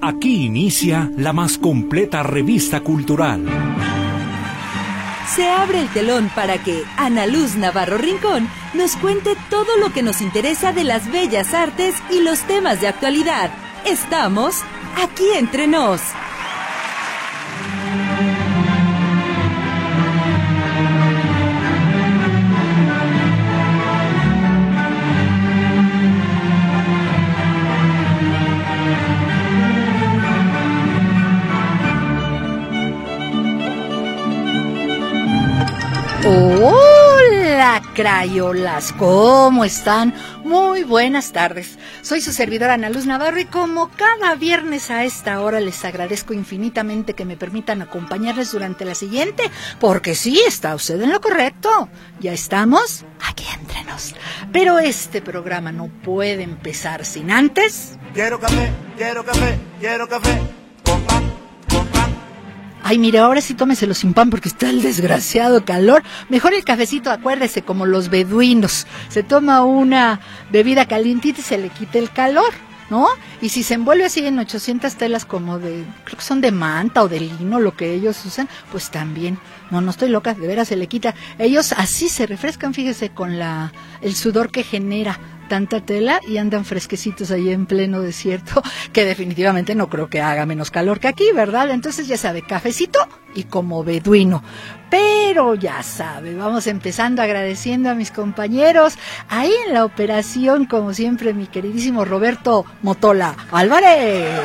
Aquí inicia la más completa revista cultural. Se abre el telón para que Ana Luz Navarro Rincón nos cuente todo lo que nos interesa de las bellas artes y los temas de actualidad. Estamos aquí entre nos. Hola, crayolas, ¿cómo están? Muy buenas tardes. Soy su servidora Ana Luz Navarro y como cada viernes a esta hora les agradezco infinitamente que me permitan acompañarles durante la siguiente, porque sí, está usted en lo correcto. Ya estamos aquí entre nos. Pero este programa no puede empezar sin antes. Quiero café, quiero café, quiero café, con pan, con pan. Ay, mire, ahora sí tómeselo sin pan porque está el desgraciado calor. Mejor el cafecito, acuérdese, como los beduinos. Se toma una bebida calientita y se le quita el calor, ¿no? Y si se envuelve así en 800 telas como de, creo que son de manta o de lino, lo que ellos usan, pues también. No estoy loca, de veras se le quita. Ellos así se refrescan, fíjese, con el sudor que genera tanta tela y andan fresquecitos ahí en pleno desierto, que definitivamente no creo que haga menos calor que aquí, ¿verdad? Entonces ya sabe, cafecito y como beduino. Pero ya sabe, vamos empezando agradeciendo a mis compañeros. Ahí en la operación, como siempre, mi queridísimo Roberto Motola Álvarez.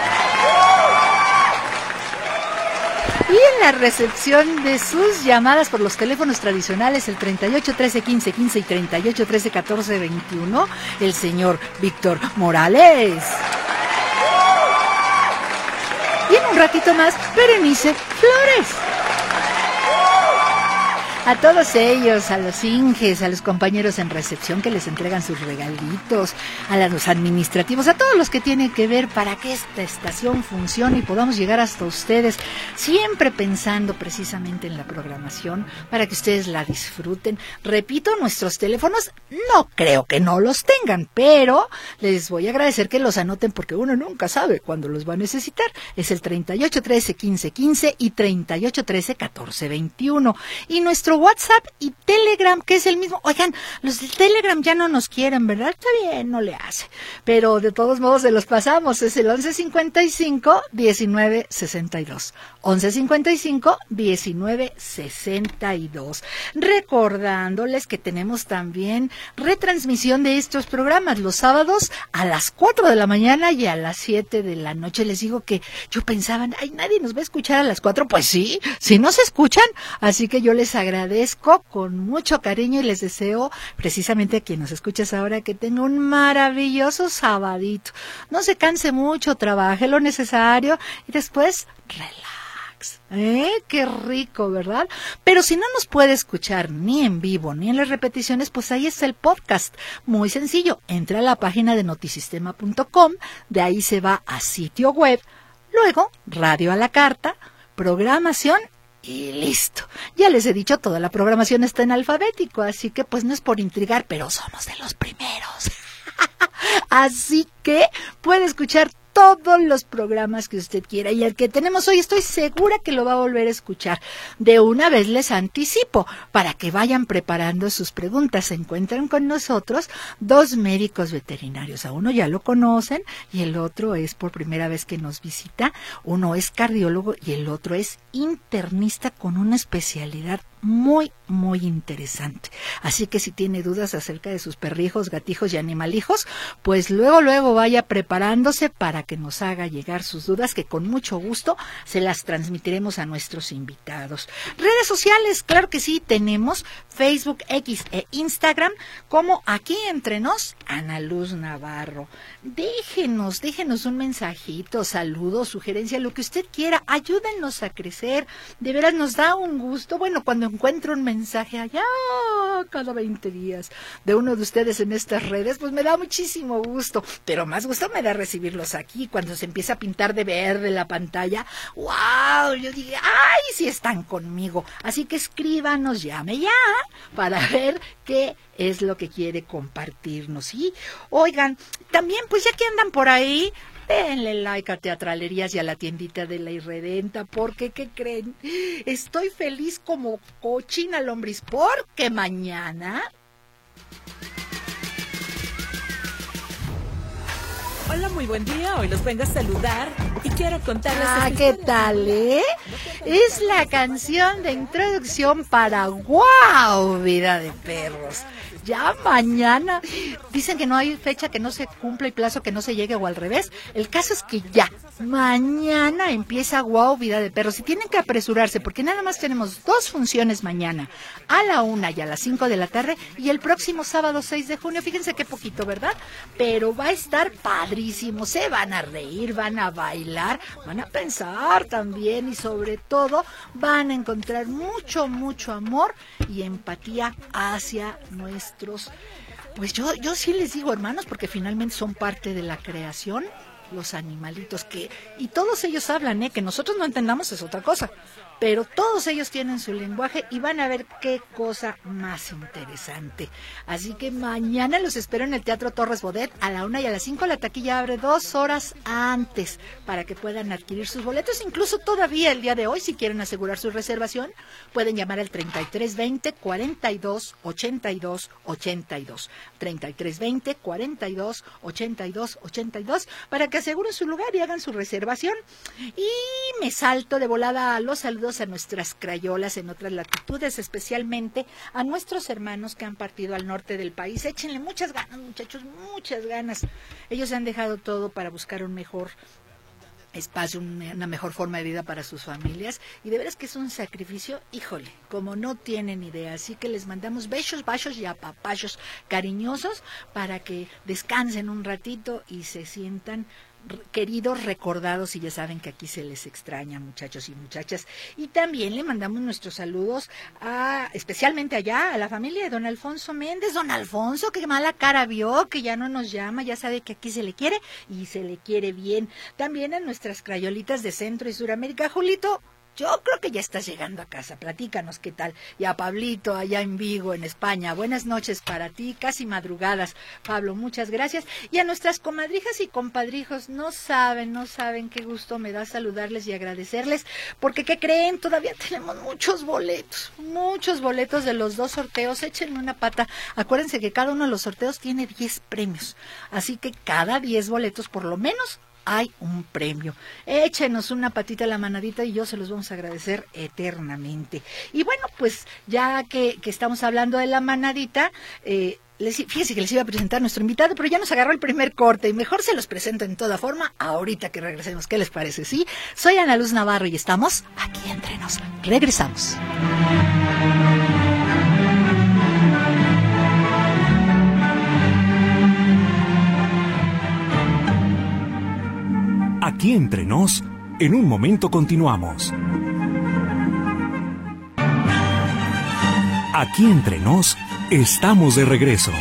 Y en la recepción de sus llamadas por los teléfonos tradicionales, el 38 13 15 15 y 38 13 14 21, el señor Víctor Morales. Y en un ratito más, Berenice Flores. A todos ellos, a los Inges, a los compañeros en recepción que les entregan sus regalitos, a los administrativos, a todos los que tienen que ver para que esta estación funcione y podamos llegar hasta ustedes, siempre pensando precisamente en la programación para que ustedes la disfruten. Repito, nuestros teléfonos no creo que no los tengan, pero les voy a agradecer que los anoten porque uno nunca sabe cuándo los va a necesitar. Es el 38 13 15 15 y 38 13 14 21. Y nuestro WhatsApp y Telegram, que es el mismo. Oigan, los de Telegram ya no nos quieren, ¿verdad? Está bien, no le hace. Pero de todos modos se los pasamos. Es el 1155 1962. 1155 1962. Recordándoles que tenemos también retransmisión de estos programas los sábados a las 4 de la mañana y a las 7 de la noche. Les digo que yo pensaba, ay, nadie nos va a escuchar a las 4. Pues sí, si no se escuchan. Así que yo les agradezco con mucho cariño y les deseo precisamente a quien nos escuchas ahora que tenga un maravilloso sabadito. No se canse mucho, trabaje lo necesario y después relax. Qué rico, ¿verdad? Pero si no nos puede escuchar ni en vivo ni en las repeticiones, pues ahí está el podcast. Muy sencillo, entra a la página de notisistema.com, de ahí se va a sitio web, luego radio a la carta, programación y listo. Ya les he dicho, toda la programación está en alfabético, así que pues no es por intrigar, pero somos de los primeros. Así que puede escuchar todos los programas que usted quiera y el que tenemos hoy estoy segura que lo va a volver a escuchar. De una vez les anticipo, para que vayan preparando sus preguntas. Se encuentran con nosotros dos médicos veterinarios. A uno ya lo conocen y el otro es por primera vez que nos visita. Uno es cardiólogo y el otro es internista con una especialidad muy, muy interesante. Así que si tiene dudas acerca de sus perrijos, gatijos y animalijos, pues luego vaya preparándose para que nos haga llegar sus dudas, que con mucho gusto se las transmitiremos a nuestros invitados. Redes sociales, claro que sí, tenemos Facebook, X e Instagram, como Aquí Entre Nos, Ana Luz Navarro. Déjenos un mensajito, saludos, sugerencia, lo que usted quiera, ayúdennos a crecer, de veras nos da un gusto. Bueno, cuando encuentro un mensaje allá cada 20 días de uno de ustedes en estas redes, pues me da muchísimo gusto, pero más gusto me da recibirlos aquí, cuando se empieza a pintar de verde la pantalla. ¡Wow! Yo dije, ¡ay, sí están conmigo! Así que escríbanos, llame ya, para ver qué es lo que quiere compartirnos. Y, oigan, también, pues ya que andan por ahí, denle like a Teatralerías y a la tiendita de la Irredenta, porque, ¿qué creen? Estoy feliz como cochina lombriz, porque mañana... Hola, muy buen día. Hoy los vengo a saludar y quiero contarles... ¿qué tal, Es la canción de introducción para ¡Wow! Vida de Perros. Ya mañana, dicen que no hay fecha que no se cumpla y plazo que no se llegue o al revés. El caso es que ya, mañana empieza ¡Wow! Vida de Perros. Y tienen que apresurarse porque nada más tenemos 2 funciones mañana, a la 1 y a las 5 de la tarde, y el próximo sábado 6 de junio, fíjense qué poquito, ¿verdad? Pero va a estar padrísimo, se van a reír, van a bailar, van a pensar también y sobre todo van a encontrar mucho, mucho amor y empatía hacia nuestros, pues yo sí les digo hermanos, porque finalmente son parte de la creación, los animalitos y todos ellos hablan, que nosotros no entendamos es otra cosa, pero todos ellos tienen su lenguaje y van a ver qué cosa más interesante. Así que mañana los espero en el Teatro Torres Bodet a la 1 y a las 5. La taquilla abre 2 horas antes para que puedan adquirir sus boletos. Incluso todavía el día de hoy, si quieren asegurar su reservación, pueden llamar al 3320 42 82 82. 3320 42 82 82 para que aseguren su lugar y hagan su reservación. Y me salto de volada a los saludos a nuestras crayolas en otras latitudes, especialmente a nuestros hermanos que han partido al norte del país. Échenle muchas ganas, muchachos, muchas ganas. Ellos han dejado todo para buscar un mejor espacio, una mejor forma de vida para sus familias, y de veras que es un sacrificio, híjole, como no tienen idea. Así que les mandamos besos, bachos y apapachos cariñosos para que descansen un ratito y se sientan queridos, recordados, y ya saben que aquí se les extraña, muchachos y muchachas. Y también le mandamos nuestros saludos especialmente allá a la familia de don Alfonso Méndez. Don Alfonso, qué mala cara vio, que ya no nos llama, ya sabe que aquí se le quiere y se le quiere bien. También a nuestras crayolitas de Centro y Suramérica. Julito, yo creo que ya estás llegando a casa, platícanos qué tal. Y a Pablito allá en Vigo, en España, buenas noches para ti, casi madrugadas. Pablo, muchas gracias. Y a nuestras comadrijas y compadrijos, no saben qué gusto me da saludarles y agradecerles, porque ¿qué creen? Todavía tenemos muchos boletos de los 2 sorteos. Échenme una pata, acuérdense que cada uno de los sorteos tiene 10 premios, así que cada 10 boletos por lo menos hay un premio. Échenos una patita a la manadita y yo se los vamos a agradecer eternamente. Y bueno, pues ya que estamos hablando de la manadita, fíjense que les iba a presentar a nuestro invitado, pero ya nos agarró el primer corte y mejor se los presento en toda forma ahorita que regresemos. ¿Qué les parece? Sí, soy Ana Luz Navarro y estamos aquí entre nos. Regresamos. Aquí entre nos, en un momento continuamos. Aquí entre nos, estamos de regreso.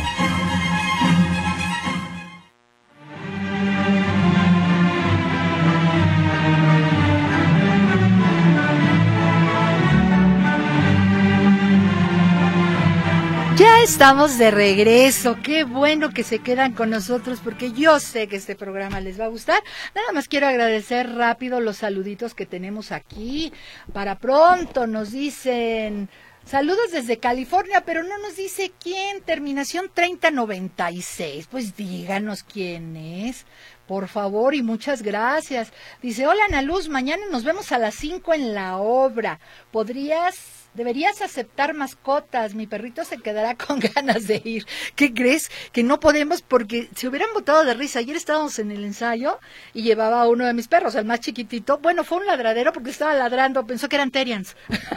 Ya estamos de regreso, qué bueno que se quedan con nosotros porque yo sé que este programa les va a gustar. Nada más quiero agradecer rápido los saluditos que tenemos aquí. Para pronto nos dicen saludos desde California, pero no nos dice quién, terminación 3096. Pues díganos quién es, por favor, y muchas gracias. Dice, hola Ana Luz, mañana nos vemos a las 5 en la obra. Deberías aceptar mascotas, mi perrito se quedará con ganas de ir. ¿Qué crees? Que no podemos porque se hubieran botado de risa. Ayer estábamos en el ensayo y llevaba a uno de mis perros, el más chiquitito. Bueno, fue un ladradero porque estaba ladrando, pensó que eran Terriers.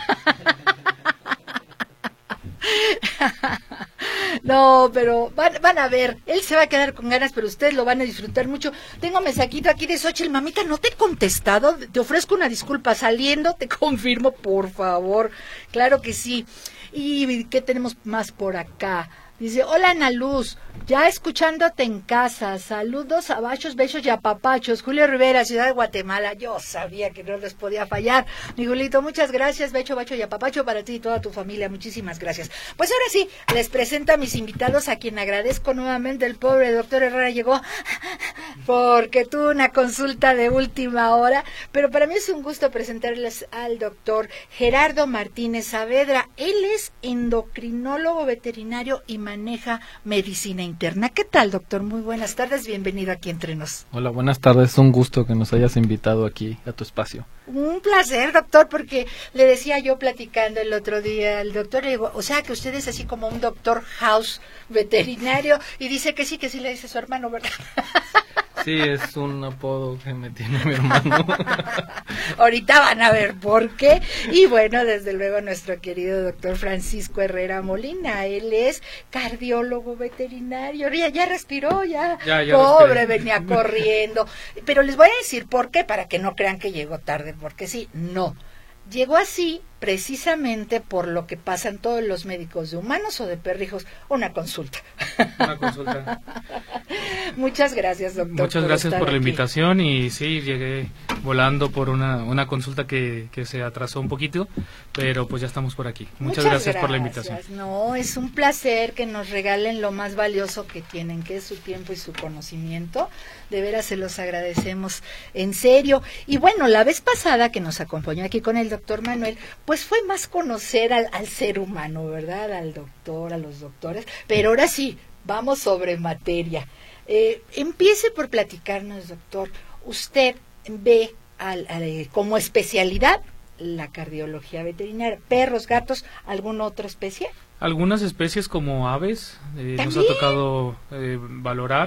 No, pero van a ver, él se va a quedar con ganas, pero ustedes lo van a disfrutar mucho. Tengo mensajito aquí de Xochitl, mamita, no te he contestado, te ofrezco una disculpa, saliendo te confirmo, por favor. Claro que sí. ¿Y qué tenemos más por acá? Dice, hola Ana Luz, ya escuchándote en casa, saludos, abachos, besos y apapachos. Julio Rivera, Ciudad de Guatemala, yo sabía que no les podía fallar. Mi Julito, muchas gracias, becho, bacho y apapacho para ti y toda tu familia, muchísimas gracias. Pues ahora sí, les presento a mis invitados, a quien agradezco nuevamente. El pobre doctor Herrera llegó porque tuvo una consulta de última hora, pero para mí es un gusto presentarles al doctor Gerardo Martínez Saavedra. Él es endocrinólogo veterinario y maneja medicina interna. ¿Qué tal, doctor? Muy buenas tardes, bienvenido aquí entre nos. Hola, buenas tardes, es un gusto que nos hayas invitado aquí a tu espacio. Un placer, doctor, porque le decía yo platicando el otro día al doctor, le digo, o sea que usted es así como un doctor House veterinario, y dice que sí le dice su hermano, ¿verdad? Sí, es un apodo que me tiene mi hermano. Ahorita van a ver por qué. Y bueno, desde luego nuestro querido doctor Francisco Herrera Molina, él es cardiólogo veterinario. Ya respiró, ya pobre, respiré. Venía corriendo. Pero les voy a decir por qué, para que no crean que llegó tarde, porque sí, no. Llegó así precisamente por lo que pasan todos los médicos de humanos o de perrijos, una consulta. Una consulta. Muchas gracias, doctor. Muchas gracias por la aquí. invitación, y sí, llegué volando por una consulta que se atrasó un poquito, pero pues ya estamos por aquí. Muchas gracias por la invitación. No, es un placer que nos regalen lo más valioso que tienen, que es su tiempo y su conocimiento. De veras se los agradecemos en serio. Y bueno, la vez pasada que nos acompañó aquí con el doctor Manuel, pues fue más conocer al ser humano, ¿verdad? Al doctor, a los doctores. Pero ahora sí, vamos sobre materia. Empiece por platicarnos, doctor. Usted ve como especialidad la cardiología veterinaria, perros, gatos, ¿alguna otra especie? Algunas especies como aves nos ha tocado valorar.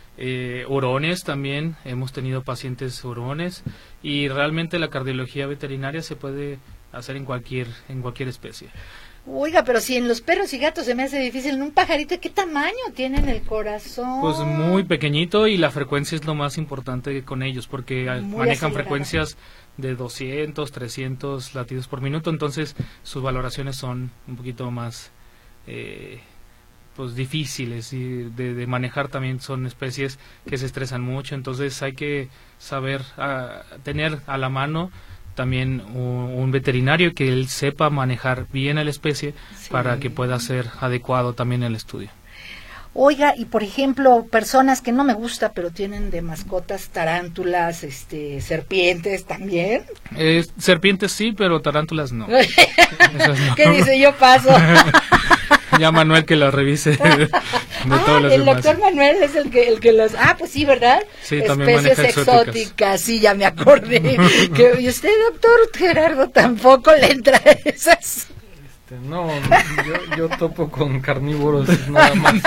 Hurones también, hemos tenido pacientes hurones, y realmente la cardiología veterinaria se puede hacer en cualquier especie. Oiga, pero si en los perros y gatos se me hace difícil, en un pajarito, ¿qué tamaño tienen el corazón? Pues muy pequeñito, y la frecuencia es lo más importante con ellos, porque manejan frecuencias de 200, 300 latidos por minuto, entonces sus valoraciones son un poquito más pues difíciles de manejar. También son especies que se estresan mucho, entonces hay que saber tener a la mano también un veterinario que él sepa manejar bien a la especie, sí, para que pueda ser adecuado también el estudio. Oiga, y por ejemplo, personas que no me gusta, pero tienen de mascotas tarántulas, serpientes también. Serpientes sí, pero tarántulas no. Esas no. ¿Qué dice? Yo paso. Ya Manuel que las revise de todas las el demás. Doctor Manuel es el que las... pues sí, ¿verdad? Sí, también especies maneja exóticas, sí, ya me acordé. ¿Y usted, doctor Gerardo, tampoco le entra a esas? No, yo topo con carnívoros nada más.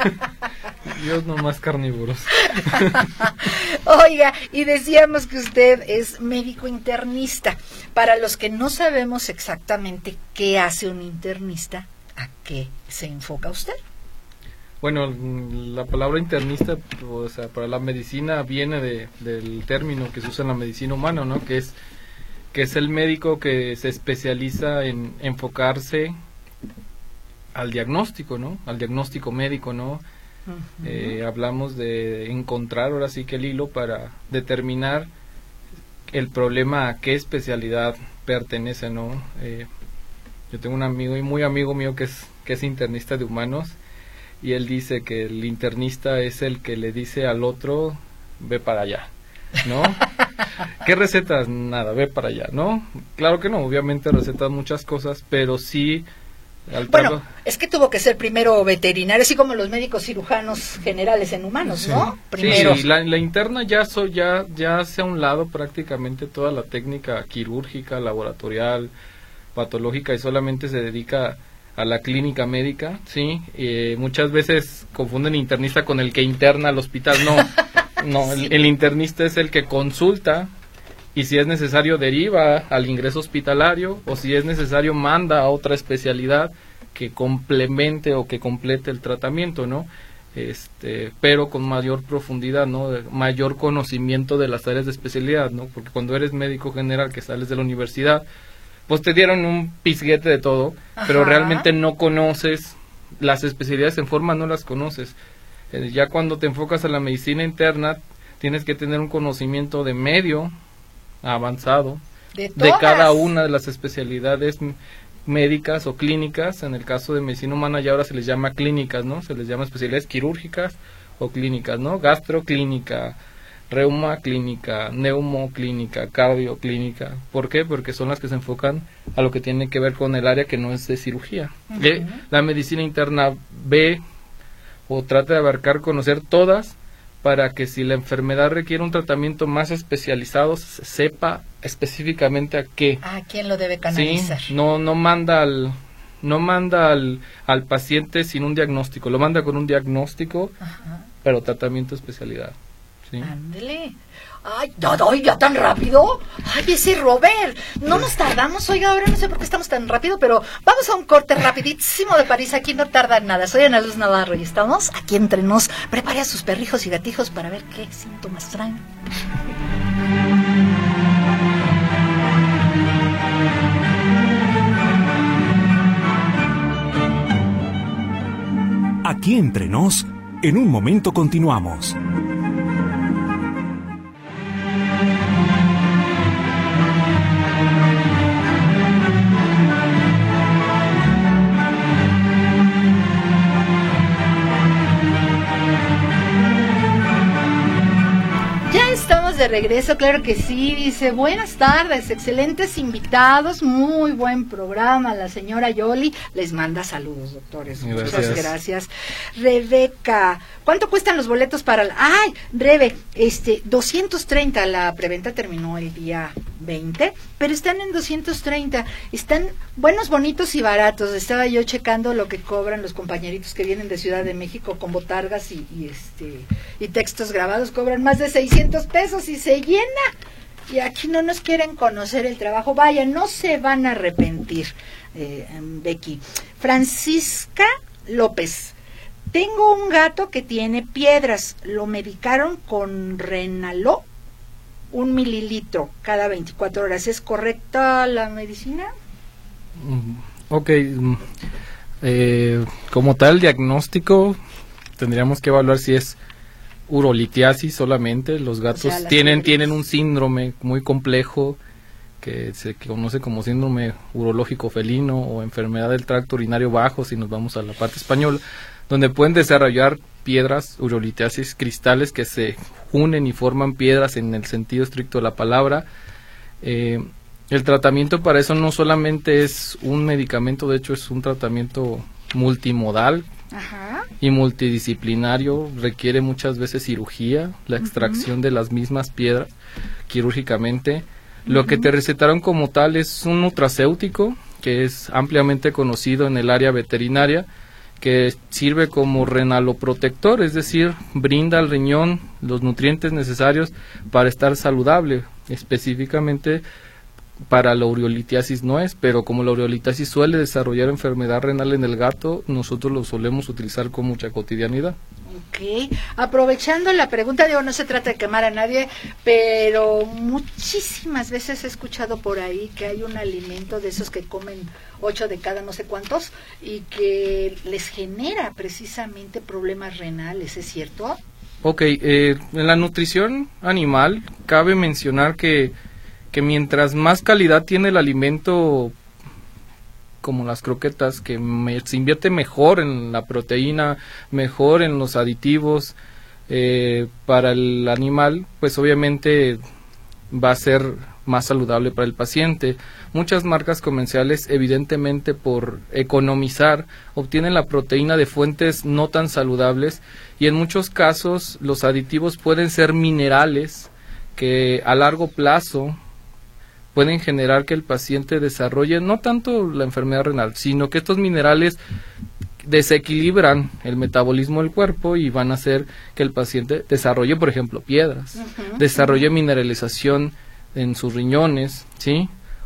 Yo nomás carnívoros. Oiga, y decíamos que usted es médico internista. Para los que no sabemos exactamente qué hace un internista, ¿a qué se enfoca usted? Bueno, la palabra internista, o sea, para la medicina viene del término que se usa en la medicina humana, ¿no? Que es el médico que se especializa en enfocarse al diagnóstico, ¿no? Al diagnóstico médico, ¿no? Uh-huh. Hablamos de encontrar ahora sí que el hilo para determinar el problema a qué especialidad pertenece, ¿no? Yo tengo un amigo y muy amigo mío que es internista de humanos, y él dice que el internista es el que le dice al otro, ve para allá, ¿no? ¿Qué recetas? Nada, ve para allá, ¿no? Claro que no, obviamente recetas muchas cosas, pero sí... Bueno, es que tuvo que ser primero veterinario, así como los médicos cirujanos generales en humanos, sí, ¿no? Primero. Sí, la interna ya hace a un lado prácticamente toda la técnica quirúrgica, laboratorial, patológica, y solamente se dedica a la clínica médica, ¿sí? Muchas veces confunden internista con el que interna al hospital. No, sí. el internista es el que consulta, y si es necesario deriva al ingreso hospitalario, o si es necesario manda a otra especialidad que complemente o que complete el tratamiento, ¿no? Pero con mayor profundidad, ¿no? Mayor conocimiento de las áreas de especialidad, ¿no? Porque cuando eres médico general que sales de la universidad, pues te dieron un pisguete de todo, ajá, pero realmente no conoces las especialidades en forma no las conoces. Ya cuando te enfocas a la medicina interna, tienes que tener un conocimiento de medio avanzado de cada una de las especialidades médicas o clínicas. En el caso de medicina humana ya ahora se les llama clínicas, ¿no? Se les llama especialidades quirúrgicas o clínicas, ¿no? Gastroclínica, reuma clínica, neumoclínica, cardioclínica. ¿Por qué? Porque son las que se enfocan a lo que tiene que ver con el área que no es de cirugía. La medicina interna ve o trata de abarcar, conocer todas, para que si la enfermedad requiere un tratamiento más especializado, se sepa específicamente a qué. ¿A quién lo debe canalizar? Sí, no manda al paciente sin un diagnóstico, lo manda con un diagnóstico, pero tratamiento especialidad. ¿Sí? Ándele. Ay, ya tan rápido. Ay, ese Robert. No nos tardamos, oiga, ahora no sé por qué estamos tan rápido, pero vamos a un corte rapidísimo de París, aquí no tarda nada. Soy Ana Luz Navarro y estamos aquí entre nos. Prepare a sus perrijos y gatijos para ver qué síntomas traen. Aquí entre nos, en un momento continuamos. De regreso, claro que sí, dice, buenas tardes, excelentes invitados, muy buen programa, la señora Yoli, les manda saludos, doctores, muchas gracias. Rebeca, ¿cuánto cuestan los boletos para ay, Rebe, 230, la preventa terminó el día 20, pero están en 230, están buenos, bonitos y baratos. Estaba yo checando lo que cobran los compañeritos que vienen de Ciudad de México con botargas y textos grabados, cobran más de 600 pesos y se llena. Y aquí no nos quieren conocer el trabajo. Vaya, no se van a arrepentir, Becky. Francisca López. Tengo un gato que tiene piedras. Lo medicaron con Renaló, 1 mililitro cada 24 horas. ¿Es correcta la medicina? Ok. Como tal, diagnóstico, tendríamos que evaluar si es urolitiasis solamente. Los gatos tienen un síndrome muy complejo que se conoce como síndrome urológico felino o enfermedad del tracto urinario bajo, si nos vamos a la parte española, donde pueden desarrollar piedras, urolitiasis, cristales que se unen y forman piedras en el sentido estricto de la palabra. El tratamiento para eso no solamente es un medicamento, de hecho es un tratamiento multimodal. Ajá. Y multidisciplinario, requiere muchas veces cirugía, la extracción de las mismas piedras quirúrgicamente. Lo que te recetaron como tal es un nutracéutico que es ampliamente conocido en el área veterinaria, que sirve como renaloprotector, es decir, brinda al riñón los nutrientes necesarios para estar saludable. Específicamente para la urolitiasis no es, pero como la urolitiasis suele desarrollar enfermedad renal en el gato, nosotros lo solemos utilizar con mucha cotidianidad. Ok, aprovechando la pregunta, digo, no se trata de quemar a nadie, pero muchísimas veces he escuchado por ahí que hay un alimento de esos que comen 8 de cada no sé cuántos y que les genera precisamente problemas renales, ¿es cierto? Ok, en la nutrición animal cabe mencionar que mientras más calidad tiene el alimento, como las croquetas, que se invierte mejor en la proteína, mejor en los aditivos para el animal, pues obviamente va a ser más saludable para el paciente. Muchas marcas comerciales, evidentemente por economizar, obtienen la proteína de fuentes no tan saludables, y en muchos casos los aditivos pueden ser minerales que a largo plazo pueden generar que el paciente desarrolle no tanto la enfermedad renal, sino que estos minerales desequilibran el metabolismo del cuerpo y van a hacer que el paciente desarrolle, por ejemplo, piedras, desarrolle mineralización en sus riñones, ¿sí?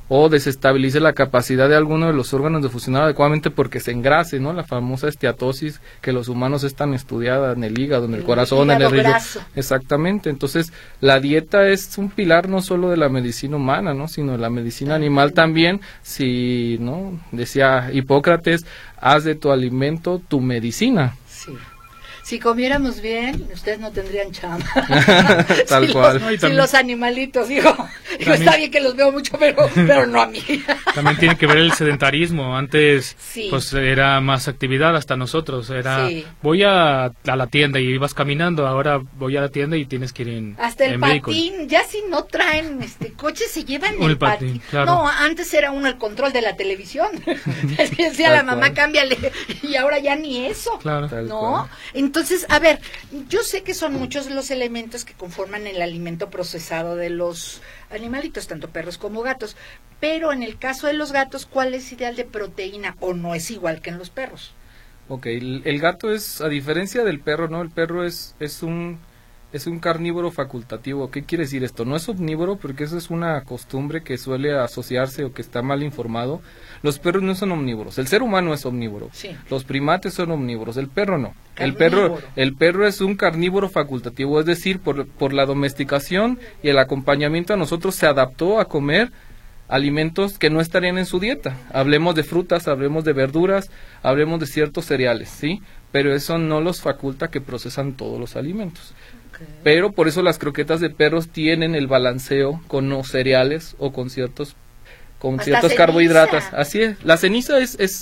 o desestabilice la capacidad de alguno de los órganos de funcionar adecuadamente porque se engrase, ¿no? La famosa esteatosis que los humanos es tan estudiada en el hígado, en el corazón, en el riñón. Graso. Exactamente. Entonces, la dieta es un pilar no solo de la medicina humana, ¿no? Sino de la medicina animal también. Si, ¿no? Decía Hipócrates, haz de tu alimento tu medicina. Sí. Si comiéramos bien, ustedes no tendrían chamba. Tal cual. Si los animalitos, digo, está bien que los veo mucho, pero no a mí. También tiene que ver el sedentarismo. Antes, Sí. pues era más actividad hasta nosotros. Era, Sí. voy a la tienda y ibas caminando. Ahora voy a la tienda y tienes que ir en Hasta el en patín, vehículo. ya si no traen coche, se llevan El el patín. patín, claro. No, antes era uno el control de la televisión. Decía Tal la mamá, cual. cámbiale. Y ahora ya ni eso. Claro. Tal ¿No? cual. Entonces, a ver, yo sé que son muchos los elementos que conforman el alimento procesado de los animalitos, tanto perros como gatos, pero en el caso de los gatos, ¿cuál es ideal de proteína o no es igual que en los perros? Ok, el gato es, a diferencia del perro, ¿no? El perro es un carnívoro facultativo. ¿Qué quiere decir esto? No es omnívoro, porque eso es una costumbre que suele asociarse o que está mal informado. Los perros no son omnívoros. El ser humano es omnívoro. Sí. Los primates son omnívoros. El perro no. Carnívoro. El perro es un carnívoro facultativo, es decir, por la domesticación y el acompañamiento a nosotros se adaptó a comer alimentos que no estarían en su dieta. Hablemos de frutas, hablemos de verduras, hablemos de ciertos cereales, ¿sí? Pero eso no los faculta que procesan todos los alimentos. Pero por eso las croquetas de perros tienen el balanceo con los cereales o con ciertos Hasta carbohidratos. ceniza. Así es. La ceniza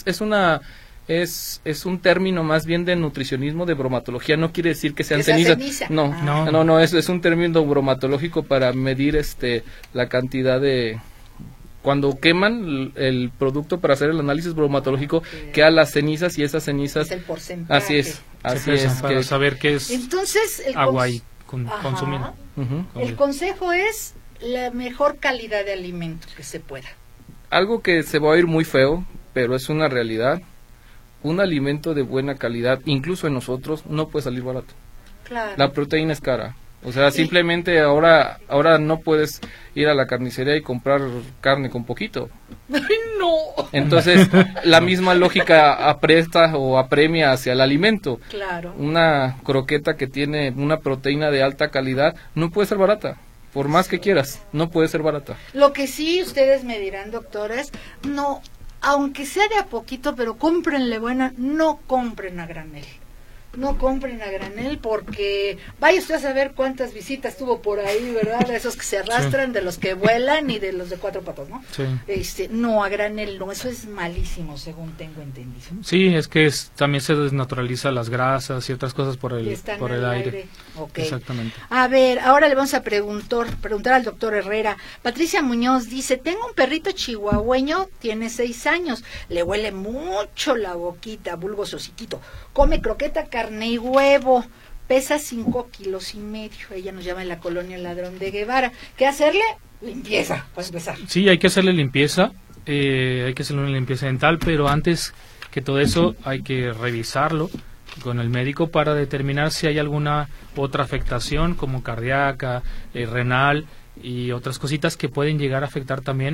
es un término más bien de nutricionismo, de bromatología. No quiere decir que sean Que sea cenizas. ceniza. No, Ah. no, es un término bromatológico para medir la cantidad de cuando queman el producto para hacer el análisis bromatológico, quedan las cenizas y esas cenizas. Es el porcentaje. Así es. Se Así pesan es. para saber qué es Entonces, agua y Ajá. consumir. Ujú. El consejo es la mejor calidad de alimento que se pueda. Algo que se va a oír muy feo, pero es una realidad. Un alimento de buena calidad, incluso en nosotros, no puede salir barato. Claro. La proteína es cara. O sea, simplemente ahora no puedes ir a la carnicería y comprar carne con poquito. ¡Ay, no! Entonces, la misma lógica apresta o apremia hacia el alimento. Claro. Una croqueta que tiene una proteína de alta calidad no puede ser barata. Por más que quieras, no puede ser barata. Lo que sí ustedes me dirán, doctores, no, aunque sea de a poquito, pero cómprenle buena, no compren a granel. No compren a granel porque vaya usted a saber cuántas visitas tuvo por ahí, ¿verdad? De esos que se arrastran, de los que vuelan y de los de cuatro patas, ¿no? Sí. No, a granel no, eso es malísimo, según tengo entendido. Sí, es que también se desnaturaliza las grasas y otras cosas por Y el están en el aire. Ok. Exactamente. A ver, ahora le vamos a preguntar al doctor Herrera. Patricia Muñoz dice, tengo un perrito chihuahueño, tiene 6 años, le huele mucho la boquita, vulgo hociquito, come croqueta, carne y huevo, pesa 5,5 kilos. Ella nos llama en la colonia Ladrón de Guevara. ¿Qué hacerle? Limpieza, para empezar. Sí, hay que hacerle limpieza, hay que hacerle una limpieza dental, pero antes que todo eso hay que revisarlo con el médico para determinar si hay alguna otra afectación como cardíaca, renal y otras cositas que pueden llegar a afectar también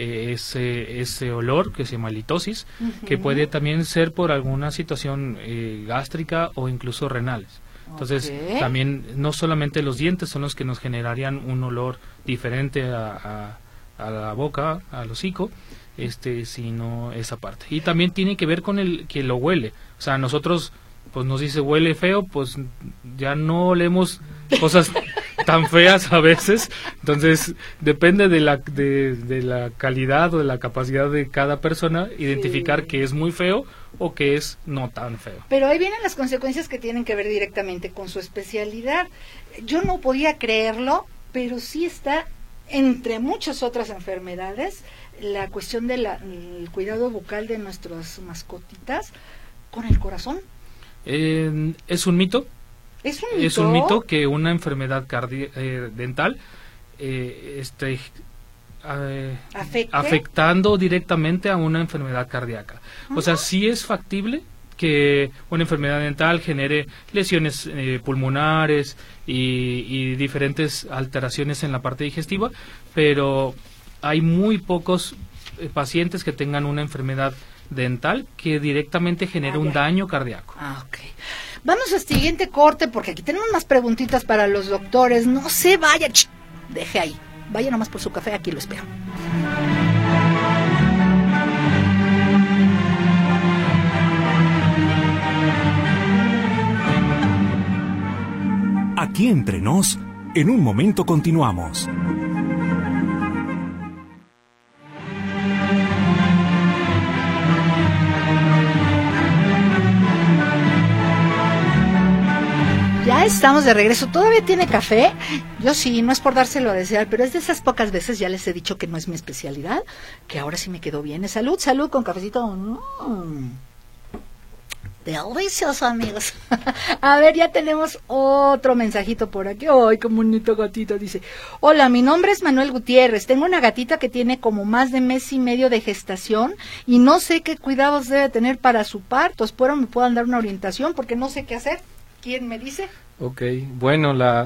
ese olor que se llama halitosis, que puede también ser por alguna situación gástrica o incluso renales. Entonces, también no solamente los dientes son los que nos generarían un olor diferente a la boca, al hocico, sino esa parte. Y también tiene que ver con el que lo huele. O sea, nosotros pues nos dice huele feo, pues ya no olemos cosas tan feas a veces. Entonces depende de la calidad o de la capacidad de cada persona identificar que es muy feo o que es no tan feo. Pero ahí vienen las consecuencias que tienen que ver directamente con su especialidad. Yo no podía creerlo, pero sí está entre muchas otras enfermedades la cuestión del cuidado bucal de nuestras mascotitas con el corazón. Es un mito. ¿Es un mito? Es un mito que una enfermedad dental afectando directamente a una enfermedad cardíaca. O sea, sí es factible que una enfermedad dental genere lesiones pulmonares y diferentes alteraciones en la parte digestiva, pero hay muy pocos pacientes que tengan una enfermedad dental que directamente genere un daño cardíaco. Ok. Vamos al siguiente corte porque aquí tenemos más preguntitas para los doctores. No se vaya, deje ahí. Vaya nomás por su café, aquí lo espero. Aquí entre nos, en un momento continuamos. Ya estamos de regreso. ¿Todavía tiene café? Yo sí, no es por dárselo a desear, pero es de esas pocas veces, ya les he dicho que no es mi especialidad, que ahora sí me quedó bien. Salud, salud, con cafecito. Delicioso, amigos. A ver, ya tenemos otro mensajito por aquí. Ay, qué bonito gatito, dice. Hola, mi nombre es Manuel Gutiérrez. Tengo una gatita que tiene como más de mes y medio de gestación y no sé qué cuidados debe tener para su parto. Espero me puedan dar una orientación porque no sé qué hacer. ¿Quién me dice? Ok, bueno,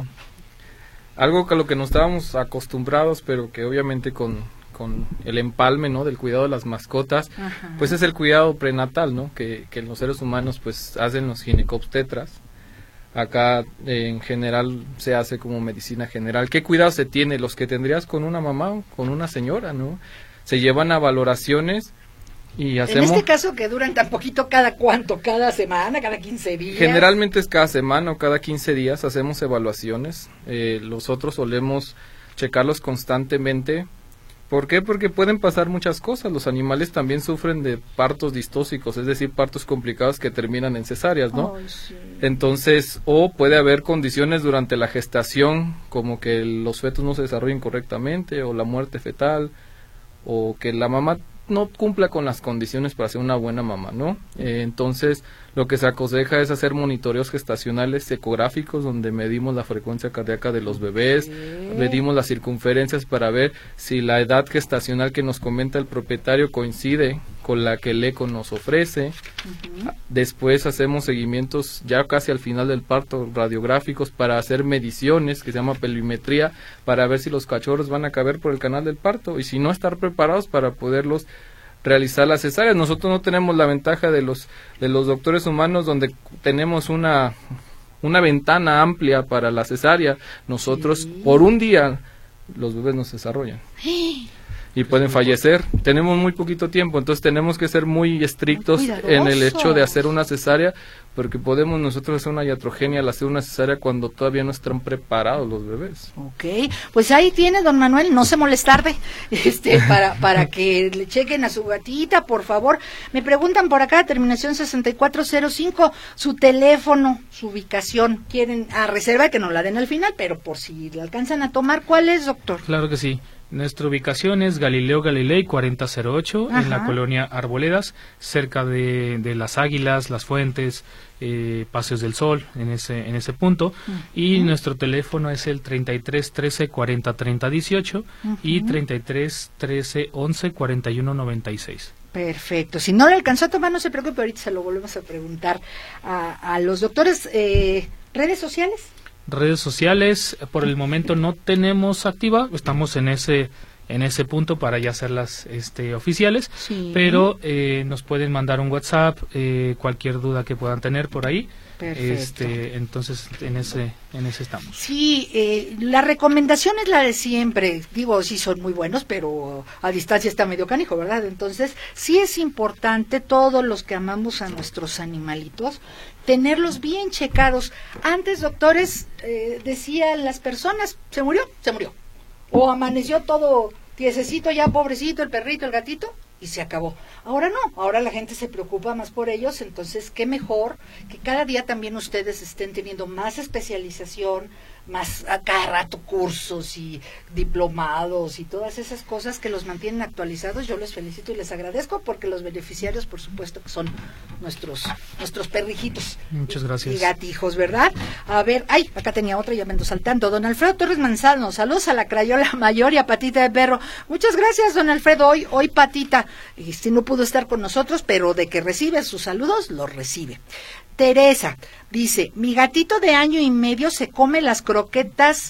algo a lo que no estábamos acostumbrados, pero que obviamente con el empalme, ¿no?, del cuidado de las mascotas, ajá, pues es el cuidado prenatal, ¿no?, que los seres humanos pues hacen los ginecobstetras. Acá en general se hace como medicina general. ¿Qué cuidados se tiene? Los que tendrías con una mamá o con una señora, ¿no? Se llevan a valoraciones y hacemos... En este caso que duran tan poquito, ¿cada cuánto? ¿Cada semana? ¿Cada 15 días? Generalmente es cada semana o cada 15 días hacemos evaluaciones. Nosotros solemos checarlos constantemente. ¿Por qué? Porque pueden pasar muchas cosas. Los animales también sufren de partos distóxicos, es decir, partos complicados que terminan en cesáreas, ¿no? Oh, sí. Entonces, o puede haber condiciones durante la gestación, como que los fetos no se desarrollen correctamente, o la muerte fetal, o que la mamá no cumpla con las condiciones para ser una buena mamá, ¿no? Entonces, lo que se aconseja es hacer monitoreos gestacionales ecográficos donde medimos la frecuencia cardíaca de los bebés, medimos las circunferencias para ver si la edad gestacional que nos comenta el propietario coincide con la que el eco nos ofrece. Después hacemos seguimientos ya casi al final del parto radiográficos para hacer mediciones que se llama pelvimetría para ver si los cachorros van a caber por el canal del parto y si no, estar preparados para poderlos realizar las cesáreas. Nosotros no tenemos la ventaja de los doctores humanos donde tenemos una ventana amplia para la cesárea. Nosotros por un día los bebés no se desarrollan y pueden fallecer. Tenemos muy poquito tiempo, entonces tenemos que ser muy estrictos en el hecho de hacer una cesárea, porque podemos nosotros hacer una iatrogenia al hacer una cesárea cuando todavía no están preparados los bebés. Ok, pues ahí tiene, don Manuel, no se moleste para que le chequen a su gatita, por favor. Me preguntan por acá, terminación 6405, su teléfono, su ubicación, quieren a reserva que nos la den al final, pero por si le alcanzan a tomar, ¿cuál es, doctor? Claro que sí. Nuestra ubicación es Galileo Galilei 4008, ajá, en la colonia Arboledas, cerca de Las Águilas, Las Fuentes, Paseos del Sol, en ese punto. Y nuestro teléfono es el 33 13 40 30 18 y 33 13 11 41 96. Perfecto. Si no le alcanzó a tomar, no se preocupe, ahorita se lo volvemos a preguntar a los doctores. ¿Redes sociales? Redes sociales, por el momento no tenemos activa, estamos en ese punto para ya hacerlas oficiales, sí, pero nos pueden mandar un WhatsApp, cualquier duda que puedan tener por ahí. Perfecto. Entonces en ese estamos. Sí, la recomendación es la de siempre. Digo, sí son muy buenos, pero a distancia está medio canijo, ¿verdad? Entonces, sí es importante, todos los que amamos a nuestros animalitos, tenerlos bien checados. Antes, doctores, decían las personas, ¿se murió? Se murió. O amaneció todo tiesecito ya, pobrecito, el perrito, el gatito, y se acabó. Ahora no, ahora la gente se preocupa más por ellos, entonces qué mejor que cada día también ustedes estén teniendo más especialización, más a cada rato cursos y diplomados y todas esas cosas que los mantienen actualizados. Yo les felicito y les agradezco porque los beneficiarios, por supuesto, que son nuestros perrijitos. Muchas gracias. Y gatijos, ¿verdad? A ver, acá tenía otra, ya me ando saltando. Don Alfredo Torres Manzano, saludos a la Crayola Mayor y a Patita de Perro. Muchas gracias, don Alfredo. Hoy Patita, no pudo estar con nosotros, pero de que recibe sus saludos, los recibe. Teresa dice, mi gatito de 1 año y medio se come las croquetas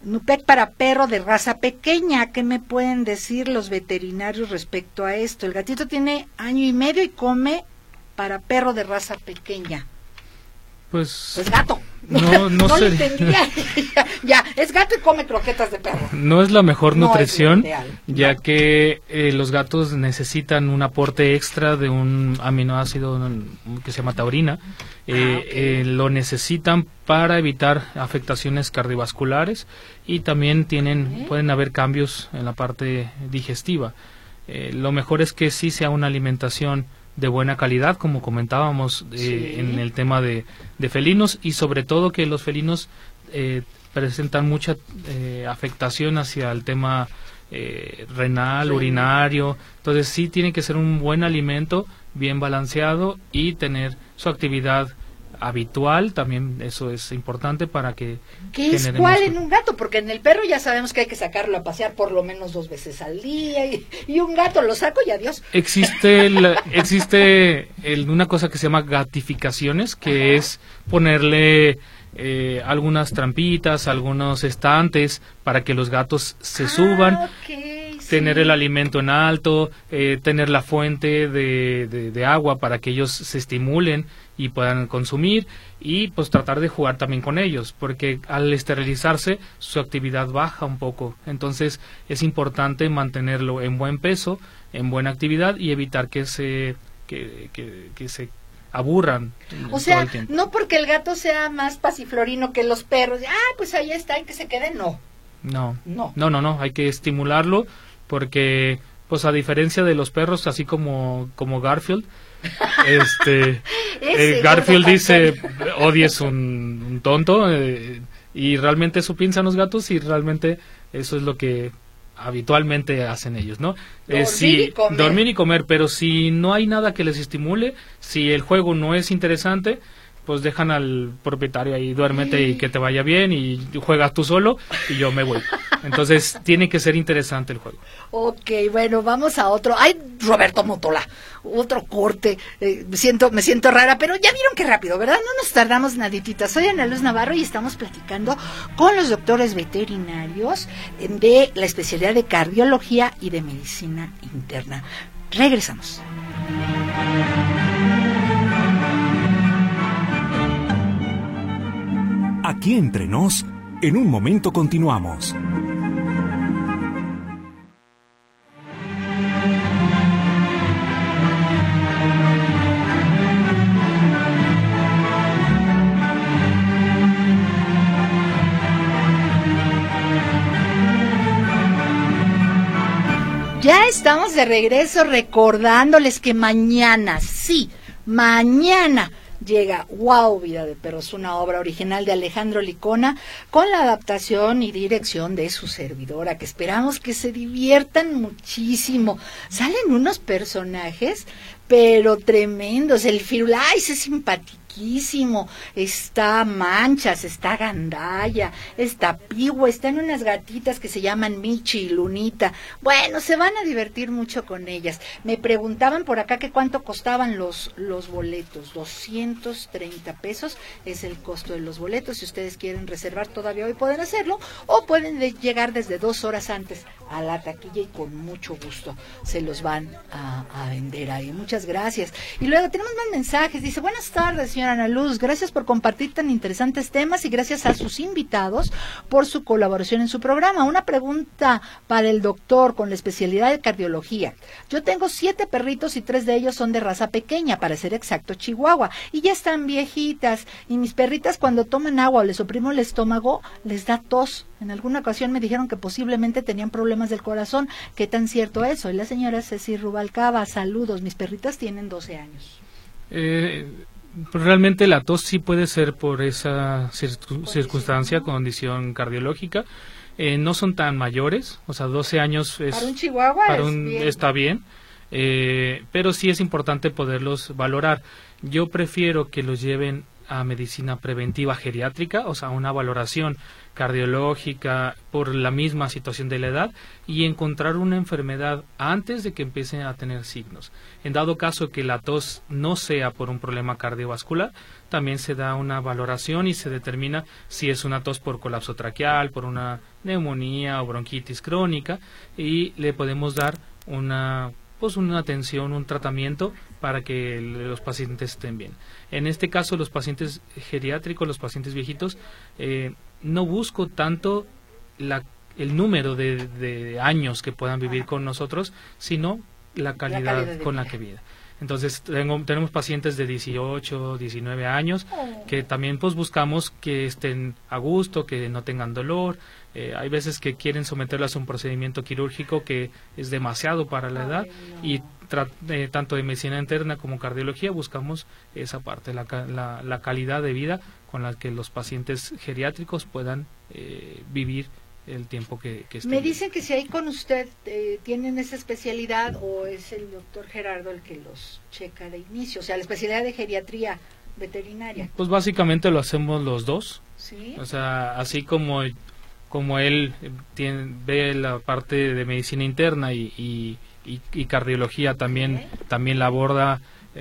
Nupec para perro de raza pequeña. ¿Qué me pueden decir los veterinarios respecto a esto? El gatito tiene 1 año y medio y come para perro de raza pequeña. Pues gato. No No sé. lo entendía. Ya, es gato y come croquetas de perro. No es la mejor No es nutrición, lo ideal. ya que los gatos necesitan un aporte extra de un aminoácido que se llama taurina. Lo necesitan para evitar afectaciones cardiovasculares y también pueden haber cambios en la parte digestiva. Lo mejor es que sí sea una alimentación de buena calidad, como comentábamos en el tema de felinos, y sobre todo que los felinos presentan mucha afectación hacia el tema renal, urinario. Entonces sí tiene que ser un buen alimento, bien balanceado, y tener su actividad habitual, también eso es importante para que ¿Qué es cuál en un gato? Porque en el perro ya sabemos que hay que sacarlo a pasear por lo menos 2 veces al día, y un gato lo saco y adiós. Existe una cosa que se llama gatificaciones, que es ponerle algunas trampitas, algunos estantes para que los gatos se suban, tener el alimento en alto, tener la fuente de agua para que ellos se estimulen y puedan consumir, y pues tratar de jugar también con ellos, porque al esterilizarse su actividad baja un poco. Entonces es importante mantenerlo en buen peso, en buena actividad, y evitar que se aburran. O sea, no porque el gato sea más pasiflorino que los perros, pues ahí está, y que se quede, no. No, hay que estimularlo, porque pues a diferencia de los perros, así como Garfield, Garfield dice, Odie es un tonto, y realmente eso piensan los gatos, y realmente eso es lo que habitualmente hacen ellos, ¿no? Dormir y comer, pero si no hay nada que les estimule, si el juego no es interesante, pues dejan al propietario ahí, duérmete y que te vaya bien, y juegas tú solo y yo me voy. Entonces tiene que ser interesante el juego. Ok, bueno, vamos a otro. Ay, Roberto Motola, otro corte. Me siento rara, pero ya vieron qué rápido, ¿verdad? No nos tardamos naditita. Soy Ana Luz Navarro y estamos platicando con los doctores veterinarios de la especialidad de cardiología y de medicina interna. Regresamos. Aquí entre nos, en un momento continuamos. Ya estamos de regreso, recordándoles que mañana, llega Wow, Vida de Perros, una obra original de Alejandro Licona, con la adaptación y dirección de su servidora, que esperamos que se diviertan muchísimo. Salen unos personajes, pero tremendos. El Firulais es simpatiquísimo, está Manchas, está Gandaya, está Piwa, están unas gatitas que se llaman Michi y Lunita. Bueno, se van a divertir mucho con ellas. Me preguntaban por acá que cuánto costaban los boletos. 230 pesos es el costo de los boletos. Si ustedes quieren reservar todavía hoy pueden hacerlo, o pueden llegar desde 2 horas antes a la taquilla y con mucho gusto se los van a vender ahí. Muchas gracias. Y luego tenemos más mensajes. Dice: buenas tardes, señora Ana Luz, gracias por compartir tan interesantes temas y gracias a sus invitados por su colaboración en su programa. Una pregunta para el doctor con la especialidad de cardiología. Yo tengo 7 perritos y 3 de ellos son de raza pequeña, para ser exacto Chihuahua, y ya están viejitas, y mis perritas cuando toman agua o les oprimo el estómago les da tos. En alguna ocasión me dijeron que posiblemente tenían problemas del corazón. ¿Qué tan cierto es? Soy la señora Ceci Rubalcaba. Saludos, mis perritas tienen 12 años. Pues realmente la tos sí puede ser por esa circunstancia, condición cardiológica. No son tan mayores, o sea, 12 años es, para un chihuahua está bien, pero sí es importante poderlos valorar. Yo prefiero que los lleven a medicina preventiva geriátrica, o sea, una valoración cardiológica por la misma situación de la edad y encontrar una enfermedad antes de que empiecen a tener signos. En dado caso que la tos no sea por un problema cardiovascular, también se da una valoración y se determina si es una tos por colapso traqueal, por una neumonía o bronquitis crónica, y le podemos dar una atención, un tratamiento para que los pacientes estén bien. En este caso, los pacientes geriátricos, los pacientes viejitos, no busco tanto el número de años que puedan vivir con nosotros, sino la calidad con la que viven. Entonces tenemos pacientes de 18, 19 años que también pues buscamos que estén a gusto, que no tengan dolor. Hay veces que quieren someterlas a un procedimiento quirúrgico que es demasiado para la edad y tanto de medicina interna como cardiología buscamos esa parte, la calidad de vida con la que los pacientes geriátricos puedan vivir el tiempo que estén. Me dicen que si ahí con usted tienen esa especialidad o es el doctor Gerardo el que los checa de inicio, o sea, la especialidad de geriatría veterinaria. Pues básicamente lo hacemos los dos. ¿Sí? O sea, así como él ve la parte de medicina interna y cardiología también la aborda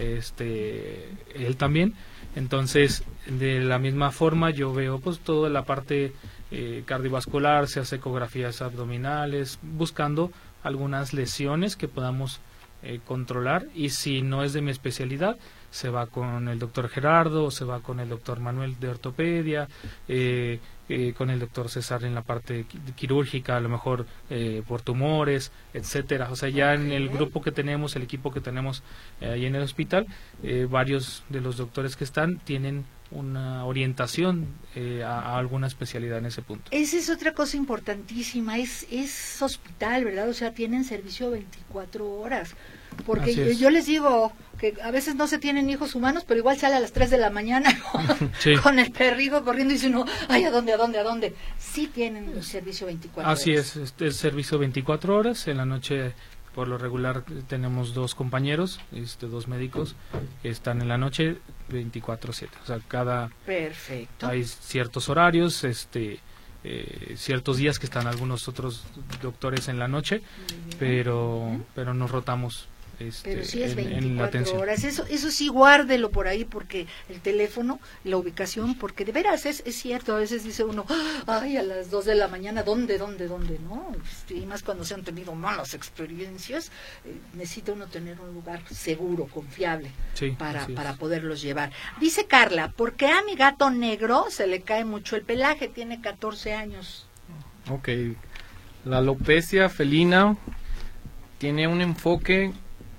él también. Entonces, de la misma forma yo veo pues toda la parte cardiovascular, se hace ecografías abdominales, buscando algunas lesiones que podamos controlar, y si no es de mi especialidad, se va con el doctor Gerardo, se va con el doctor Manuel de ortopedia, con el doctor César en la parte quirúrgica, a lo mejor por tumores, etcétera. O sea, ya en el grupo que tenemos, el equipo que tenemos ahí en el hospital, varios de los doctores que están tienen una orientación a alguna especialidad en ese punto. Esa es otra cosa importantísima, es hospital, ¿verdad? O sea, tienen servicio 24 horas. Porque yo les digo que a veces no se tienen hijos humanos, pero igual sale a las 3 de la mañana con el perrijo corriendo y dice uno, ay, ¿a dónde? Sí tienen un servicio 24 horas. Así es servicio 24 horas. En la noche, por lo regular, tenemos 2 compañeros, 2 médicos que están en la noche 24/7. O sea, Perfecto. Hay ciertos horarios, ciertos días que están algunos otros doctores en la noche, pero nos rotamos. Pero sí es en la 24 horas. Eso sí, guárdelo por ahí, porque el teléfono, la ubicación, porque de veras es cierto, a veces dice uno, ay, a las 2 de la mañana, ¿dónde? ¿No? Y más cuando se han tenido malas experiencias, necesita uno tener un lugar seguro, confiable, para poderlos llevar. Dice Carla, ¿por qué a mi gato negro se le cae mucho el pelaje? Tiene 14 años. Ok, la alopecia felina tiene un enfoque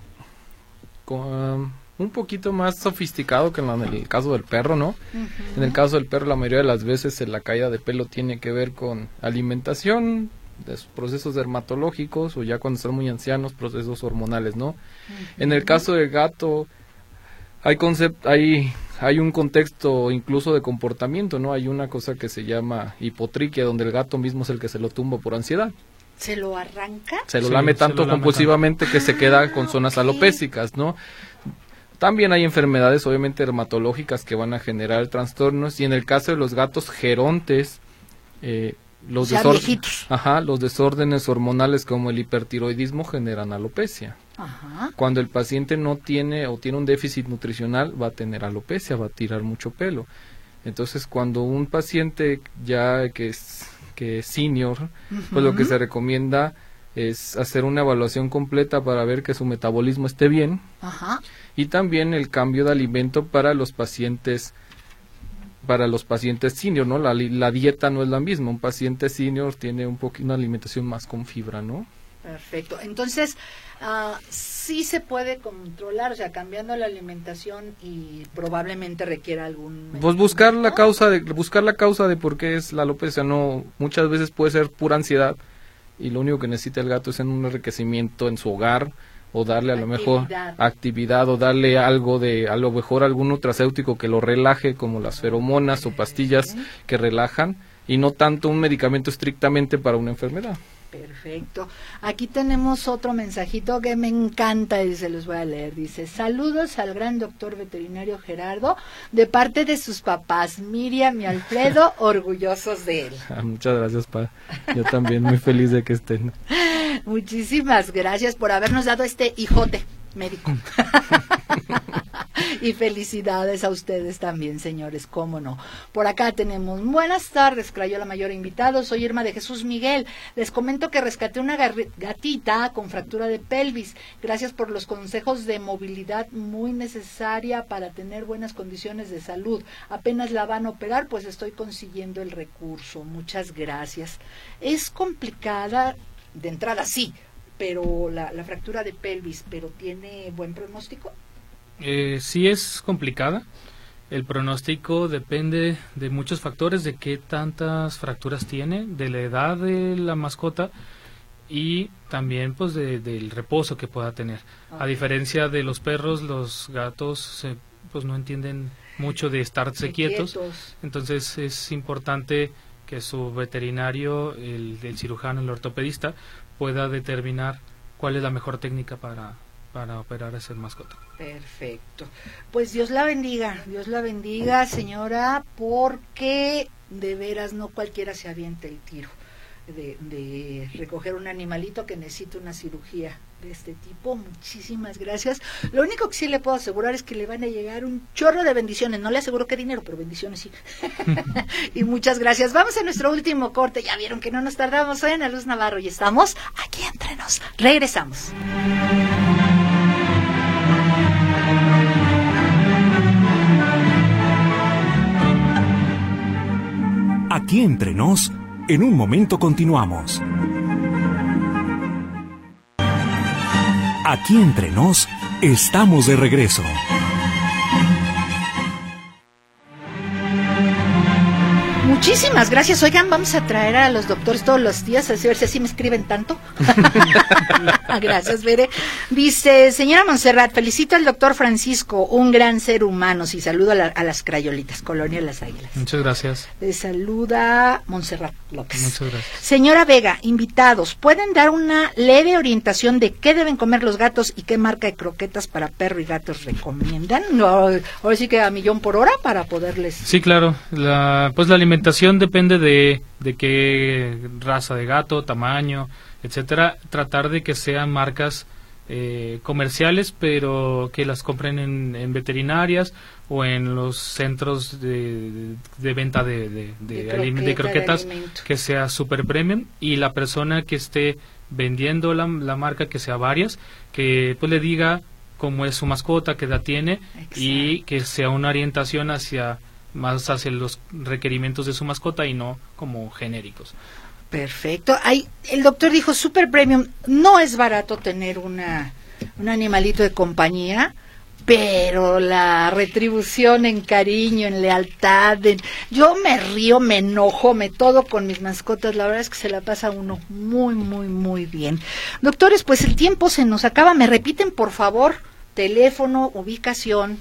un poquito más sofisticado que en el caso del perro, ¿no? En el caso del perro, la mayoría de las veces la caída de pelo tiene que ver con alimentación, procesos dermatológicos, o ya cuando son muy ancianos, procesos hormonales, ¿no? En el caso del gato hay un contexto incluso de comportamiento, ¿no? Hay una cosa que se llama hipotriquia, donde el gato mismo es el que se lo tumba por ansiedad. ¿Se lo arranca? Se lo lame tanto compulsivamente que se queda con zonas alopécicas, ¿no? También hay enfermedades obviamente dermatológicas que van a generar trastornos, y en el caso de los gatos gerontes, los desórdenes hormonales como el hipertiroidismo generan alopecia. Cuando el paciente no tiene o tiene un déficit nutricional, va a tener alopecia, va a tirar mucho pelo. Entonces, cuando un paciente ya que es senior, pues lo que se recomienda es hacer una evaluación completa para ver que su metabolismo esté bien, y también el cambio de alimento para los pacientes senior, ¿no? La dieta no es la misma. Un paciente senior tiene una alimentación más con fibra, ¿no? Perfecto. Entonces, sí se puede controlar, o sea, cambiando la alimentación, y probablemente requiera algún medicamento. Pues buscar la causa de por qué es la alopecia. No, muchas veces puede ser pura ansiedad, y lo único que necesita el gato es un enriquecimiento en su hogar, o darle a lo mejor actividad, o darle a lo mejor algún nutracéutico que lo relaje, como las feromonas o pastillas que relajan, y no tanto un medicamento estrictamente para una enfermedad. Perfecto. Aquí tenemos otro mensajito que me encanta y se los voy a leer. Dice, saludos al gran doctor veterinario Gerardo de parte de sus papás Miriam y Alfredo, orgullosos de él. Muchas gracias, pa. Yo también muy feliz de que estén. Muchísimas gracias por habernos dado este hijote médico. Y felicidades a ustedes también, señores, cómo no. Por acá tenemos, buenas tardes, Crayola Mayor invitados, soy Irma de Jesús Miguel. Les comento que rescaté una gatita con fractura de pelvis. Gracias por los consejos de movilidad muy necesaria para tener buenas condiciones de salud. Apenas la van a operar, pues estoy consiguiendo el recurso. Muchas gracias. Es complicada de entrada, sí, pero la fractura de pelvis, pero ¿tiene buen pronóstico? Sí es complicada. El pronóstico depende de muchos factores, de qué tantas fracturas tiene, de la edad de la mascota y también pues del reposo que pueda tener. A diferencia de los perros, los gatos pues no entienden mucho de estarse quietos. Entonces es importante que su veterinario, el cirujano, el ortopedista, pueda determinar cuál es la mejor técnica para operar a esa mascota. Perfecto. Pues Dios la bendiga, señora, porque de veras no cualquiera se avienta el tiro de recoger un animalito que necesita una cirugía de este tipo. Muchísimas gracias. Lo único que sí le puedo asegurar es que le van a llegar un chorro de bendiciones. No le aseguro que dinero, pero bendiciones sí. Y muchas gracias. Vamos a nuestro último corte. Ya vieron que no nos tardamos. Soy Ana Luz Navarro y estamos aquí entre nos. Regresamos. Aquí entre nos, en un momento continuamos. Aquí entre nos, estamos de regreso. Muchísimas gracias. Oigan, vamos a traer a los doctores todos los días a ver si así me escriben tanto. Gracias, Bere. Dice, señora Montserrat, felicito al doctor Francisco, un gran ser humano. Y saludo a las crayolitas, Colonia Las Águilas. Muchas gracias. Le saluda Montserrat López. Muchas gracias. Señora Vega, invitados, ¿pueden dar una leve orientación de qué deben comer los gatos y qué marca de croquetas para perro y gatos recomiendan? No, ahora sí que a millón por hora para poderles... Sí, claro. La alimentación depende de qué raza de gato, tamaño, etcétera. Tratar de que sean marcas comerciales, pero que las compren en veterinarias o en los centros de venta de croquetas, que sea super premium, y la persona que esté vendiendo la marca, que sea varias, que pues le diga cómo es su mascota, qué edad tiene. Exacto. Y que sea una orientación más hacia los requerimientos de su mascota y no como genéricos. Perfecto. El doctor dijo super premium. No es barato tener un animalito de compañía, pero la retribución en cariño, en lealtad, yo me río, me enojo, me todo con mis mascotas. La verdad es que se la pasa uno muy, muy, muy bien. Doctores, pues el tiempo se nos acaba. ¿Me repiten, por favor, teléfono, ubicación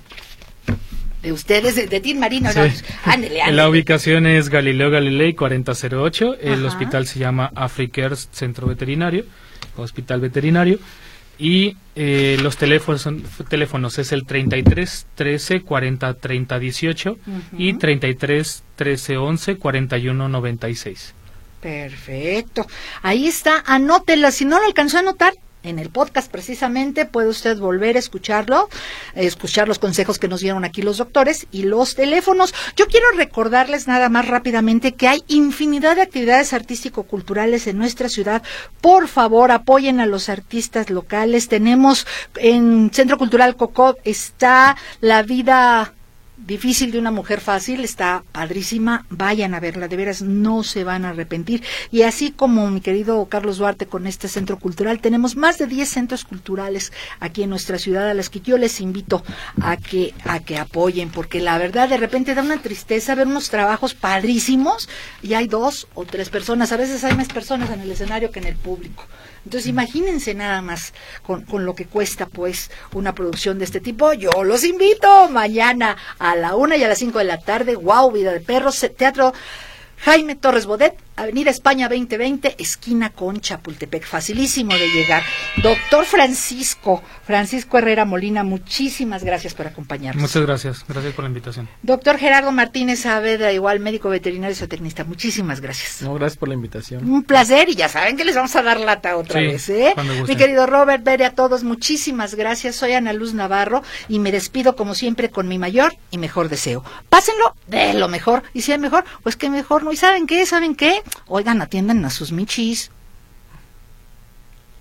de ustedes, de Tin Marino? Sí. No, ándele. La ubicación es Galileo Galilei 4008. El hospital se llama Africares Centro Veterinario, Hospital Veterinario. Y los teléfonos es el 33 13 40 30 18 y 33 13 11 41 96. Perfecto. Ahí está, anótela. Si no lo alcanzó a anotar, en el podcast precisamente puede usted volver a escuchar los consejos que nos dieron aquí los doctores y los teléfonos. Yo quiero recordarles nada más rápidamente que hay infinidad de actividades artístico-culturales en nuestra ciudad. Por favor, apoyen a los artistas locales. Tenemos en Centro Cultural Cocó, está La vida difícil de una mujer fácil, está padrísima, vayan a verla, de veras no se van a arrepentir. Y así como mi querido Carlos Duarte con este centro cultural, tenemos más de 10 centros culturales aquí en nuestra ciudad a las que yo les invito a que apoyen, porque la verdad de repente da una tristeza ver unos trabajos padrísimos y hay 2 o 3 personas, a veces hay más personas en el escenario que en el público. Entonces imagínense nada más con lo que cuesta pues una producción de este tipo. Yo los invito mañana a la 1 y a las 5 de la tarde. Wow, Vida de Perros, Teatro Jaime Torres Bodet, Avenida España 2020, esquina con Chapultepec, facilísimo de llegar. Doctor Francisco Herrera Molina, muchísimas gracias por acompañarnos. Muchas gracias por la invitación. Doctor Gerardo Martínez Saavedra, igual médico veterinario y zootecnista, muchísimas gracias. No, gracias por la invitación. Un placer, y ya saben que les vamos a dar lata otra vez, ¿eh? Mi querido Robert, Bere, a todos, muchísimas gracias. Soy Ana Luz Navarro y me despido como siempre con mi mayor y mejor deseo. Pásenlo de lo mejor, y si hay mejor, pues que mejor no. ¿Y saben qué? Oigan, atiendan a sus michis.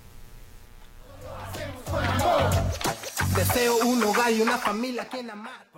Deseo un hogar y una familia a quien amar.